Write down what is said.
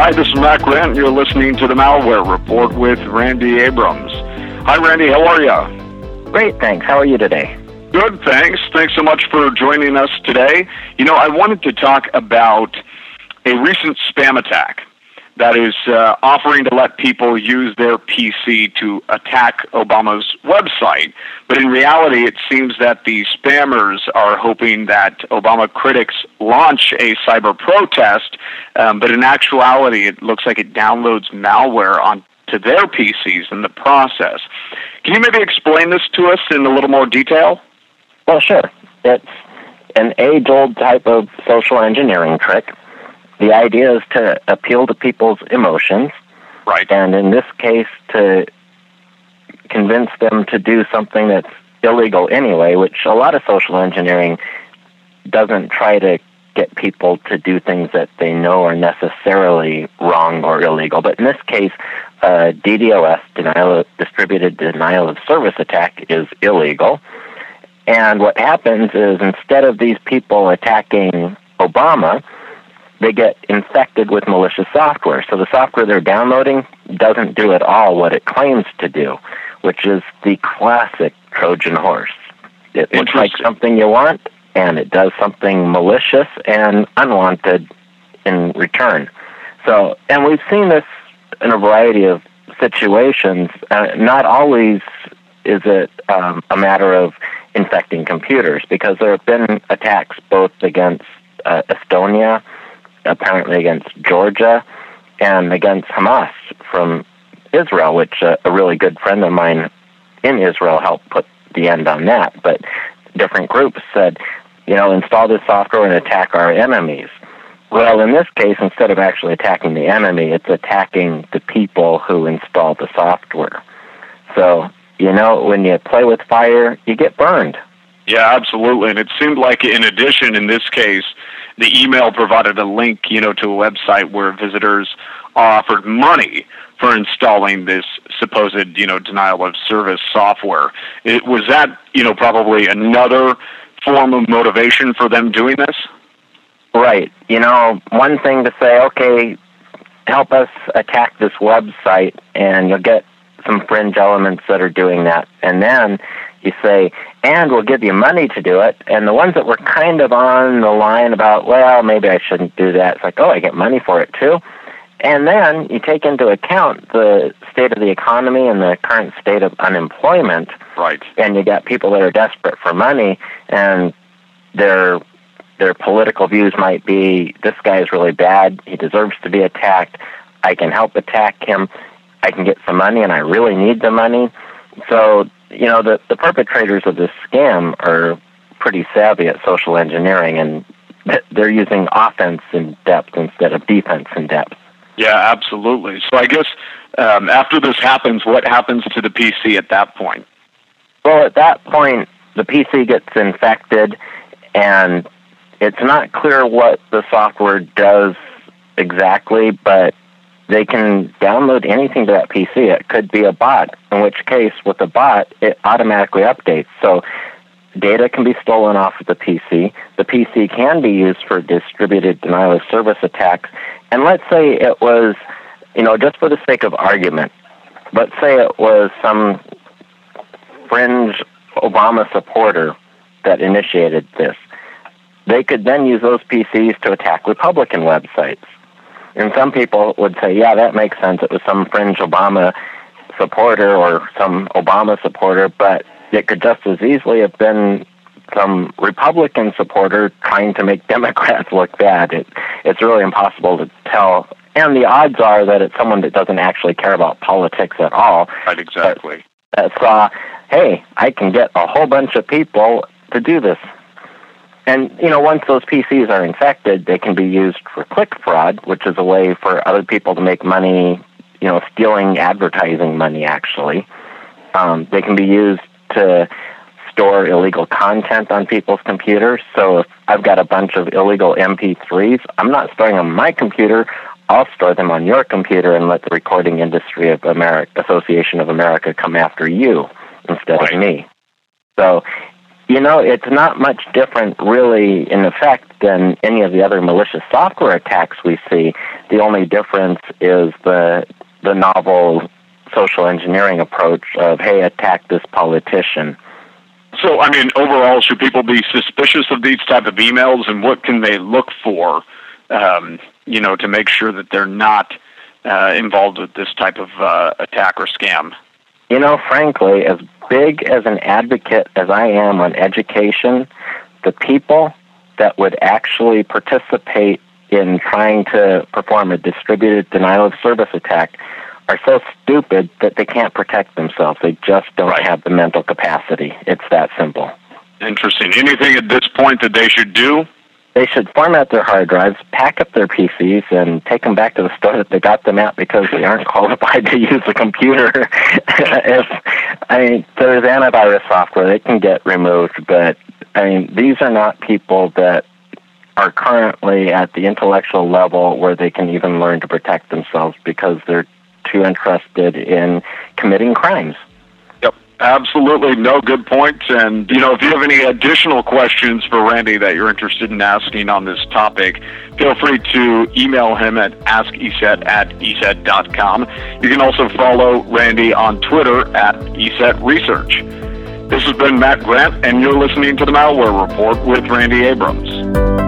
Hi, this is Matt Grant. You're listening to the Malware Report with Randy Abrams. Hi, Randy. How are you? Great, thanks. How are you today? Good, thanks. Thanks so much for joining us today. You know, I wanted to talk about a recent spam attack that is offering to let people use their PC to attack Obama's website. But in reality, it seems that the spammers are hoping that Obama critics launch a cyber protest, but in actuality, it looks like it downloads malware onto their PCs in the process. Can you maybe explain this to us in a little more detail? Well, sure. It's an age-old type of social engineering trick. The idea is to appeal to people's emotions, right? And in this case, to convince them to do something that's illegal anyway, which a lot of social engineering doesn't try to get people to do things that they know are necessarily wrong or illegal. But in this case, DDoS, distributed denial of service attack, is illegal. And what happens is instead of these people attacking Obama, they get infected with malicious software. So the software they're downloading doesn't do at all what it claims to do, which is the classic Trojan horse. It looks like something you want, and it does something malicious and unwanted in return. So, and we've seen this in a variety of situations. Not always is it a matter of infecting computers, because there have been attacks both against Estonia, apparently against Georgia, and against Hamas from Israel, which a really good friend of mine in Israel helped put the end on that. But different groups said, you know, install this software and attack our enemies. Well, in this case, instead of actually attacking the enemy, it's attacking the people who installed the software. So, you know, when you play with fire, you get burned. Yeah, absolutely. And it seemed like, in addition, in this case, the email provided a link, you know, to a website where visitors are offered money for installing this supposed, you know, denial of service software. Was that, you know, probably another form of motivation for them doing this? Right. You know, one thing to say, okay, help us attack this website, and you'll get some fringe elements that are doing that. And then you say, and we'll give you money to do it. And the ones that were kind of on the line about, well, maybe I shouldn't do that, it's like, oh, I get money for it too. And then you take into account the state of the economy and the current state of unemployment. Right. And you got people that are desperate for money, and their political views might be, this guy is really bad, he deserves to be attacked, I can help attack him, I can get some money, and I really need the money. So, you know, the perpetrators of this scam are pretty savvy at social engineering, and they're using offense in depth instead of defense in depth. Yeah, absolutely. So I guess after this happens, what happens to the PC at that point? Well, at that point, the PC gets infected, and it's not clear what the software does exactly, but they can download anything to that PC. It could be a bot, in which case, with a bot, it automatically updates. So data can be stolen off of the PC. The PC can be used for distributed denial of service attacks. And let's say it was, you know, just for the sake of argument, let's say it was some fringe Obama supporter that initiated this. They could then use those PCs to attack Republican websites. And some people would say, yeah, that makes sense. It was some fringe Obama supporter or some Obama supporter, but it could just as easily have been some Republican supporter trying to make Democrats look bad. It's really impossible to tell. And the odds are that it's someone that doesn't actually care about politics at all. Right, exactly. That saw, hey, I can get a whole bunch of people to do this. And, you know, once those PCs are infected, they can be used for click fraud, which is a way for other people to make money, you know, stealing advertising money, actually. They can be used to store illegal content on people's computers. So if I've got a bunch of illegal MP3s, I'm not storing them on my computer. I'll store them on your computer and let the Recording Industry of America, Association of America come after you instead of me. So It's not much different, really, in effect, than any of the other malicious software attacks we see. The only difference is the novel social engineering approach of, hey, attack this politician. So, overall, should people be suspicious of these type of emails, and what can they look for, to make sure that they're not involved with this type of attack or scam? Frankly, as big as an advocate as I am on education, the people that would actually participate in trying to perform a distributed denial of service attack are so stupid that they can't protect themselves. They just don't have the mental capacity. It's that simple. Interesting. Anything at this point that they should do? They should format their hard drives, pack up their PCs, and take them back to the store that they got them at because they aren't qualified to use a computer. There's antivirus software. They can get removed, but, these are not people that are currently at the intellectual level where they can even learn to protect themselves because they're too interested in committing crimes. Yep, absolutely. No, good point. And, if you have any additional questions for Randy that you're interested in asking on this topic, feel free to email him at askeset@eset.com. You can also follow Randy on Twitter at ESETResearch. This has been Matt Grant, and you're listening to the Malware Report with Randy Abrams.